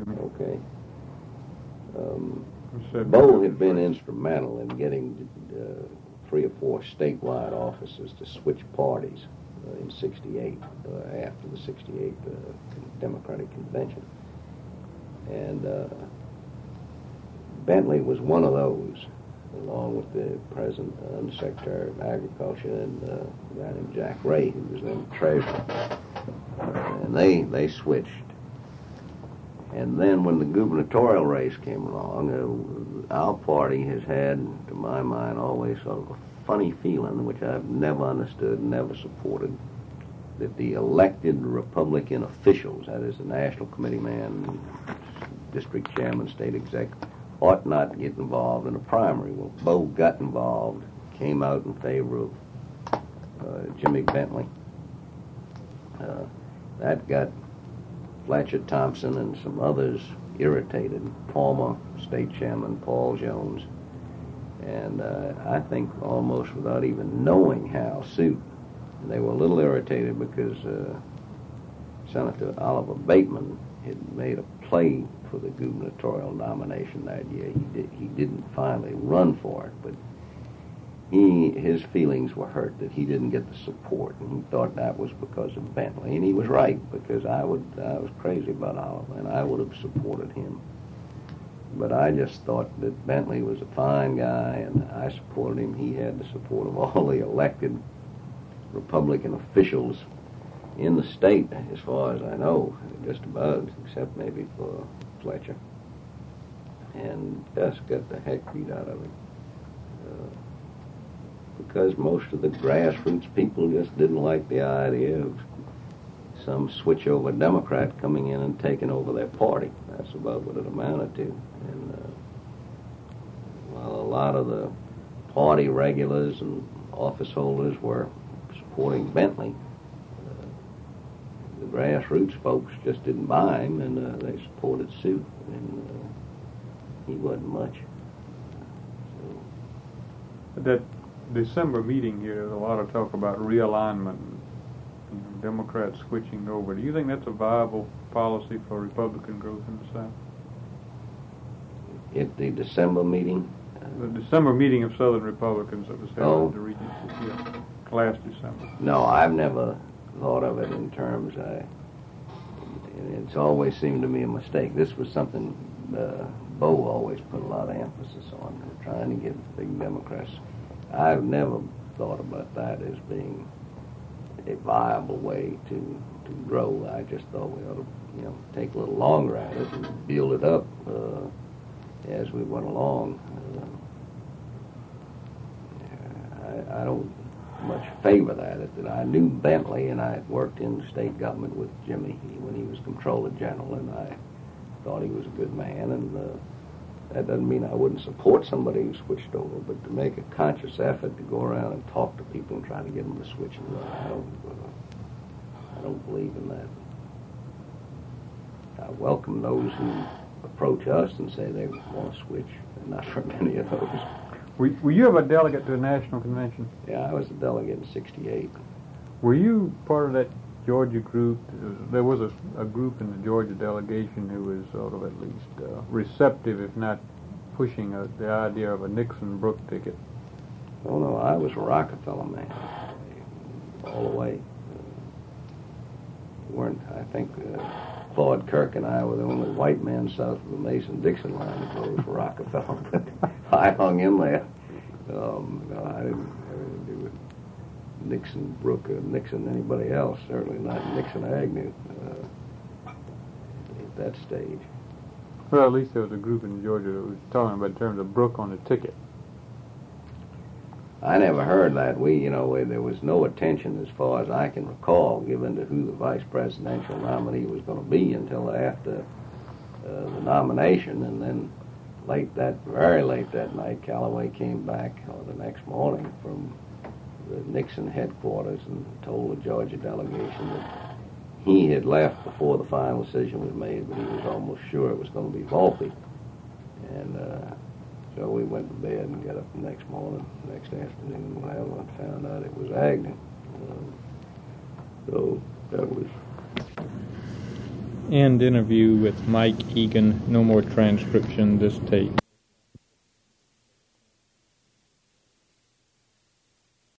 me. Okay. Bo had been instrumental in getting 3 or 4 statewide offices to switch parties in '68, after the '68 Democratic Convention. And Bentley was one of those, along with the President and Secretary of Agriculture and a guy named Jack Ray, who was then treasurer. And they switched. And then when the gubernatorial race came along, our party has had, to my mind, always sort of a funny feeling, which I've never understood, never supported, that the elected Republican officials, that is the national committee man, district chairman, state exec, ought not get involved in a primary. Well, Bo got involved, came out in favor of Jimmy Bentley. That got Fletcher Thompson and some others irritated, former state chairman Paul Jones, and I think almost without even knowing Hal Suit, they were a little irritated because Senator Oliver Bateman had made a play for the gubernatorial nomination that year. He didn't finally run for it, but his feelings were hurt that he didn't get the support, and he thought that was because of Bentley, and he was right, because I was crazy about Oliver, and I would have supported him. But I just thought that Bentley was a fine guy, and I supported him. He had the support of all the elected Republican officials in the state, as far as I know, just about, except maybe for Fletcher, and just got the heck beat out of him. Because most of the grassroots people just didn't like the idea of some switchover Democrat coming in and taking over their party. That's about what it amounted to. And while a lot of the party regulars and office holders were supporting Bentley, the grassroots folks just didn't buy him, and they supported Suit, and he wasn't much. So. That December meeting here, there's a lot of talk about realignment, Democrats switching over. Do you think that's a viable policy for Republican growth in the South? At the December meeting? The December meeting of Southern Republicans that was held at the Regency, last December. No, I've never thought of it in terms. It's always seemed to me a mistake. This was something Bo always put a lot of emphasis on, trying to get big Democrats. I've never thought about that as being a viable way to grow. I just thought we ought to, take a little longer at it and build it up as we went along. I don't much favor that. I knew Bentley, and I had worked in state government with Jimmy when he was Comptroller General, and I thought he was a good man, and that doesn't mean I wouldn't support somebody who switched over, but to make a conscious effort to go around and talk to people and try to get them to switch, I don't believe in that. I welcome those who approach us and say they want to switch, and not for many of those. Were you ever a delegate to the National Convention? Yeah, I was a delegate in '68. Were you part of that Georgia group? There was a group in the Georgia delegation who was sort of at least receptive, if not pushing the idea of a Nixon-Brooke ticket. Oh, no, I was a Rockefeller man all the way. I think Claude Kirk and I were the only white men south of the Mason-Dixon line that voted for Rockefeller, but I hung in there. I didn't have anything to do with Nixon, Brooke, or Nixon, anybody else, certainly not Nixon Agnew at that stage. Well, at least there was a group in Georgia that was talking about in terms of Brooke on the ticket. I never heard that. There was no attention, as far as I can recall, given to who the vice presidential nominee was going to be until after the nomination, and then very late that night, Callaway came back the next morning from the Nixon headquarters and told the Georgia delegation that he had left before the final decision was made, but he was almost sure it was going to be Volpe. And so we went to bed and got up the next afternoon, whatever, and found out it was Agnew. So that was... End interview with Mike Egan. No more transcription this tape.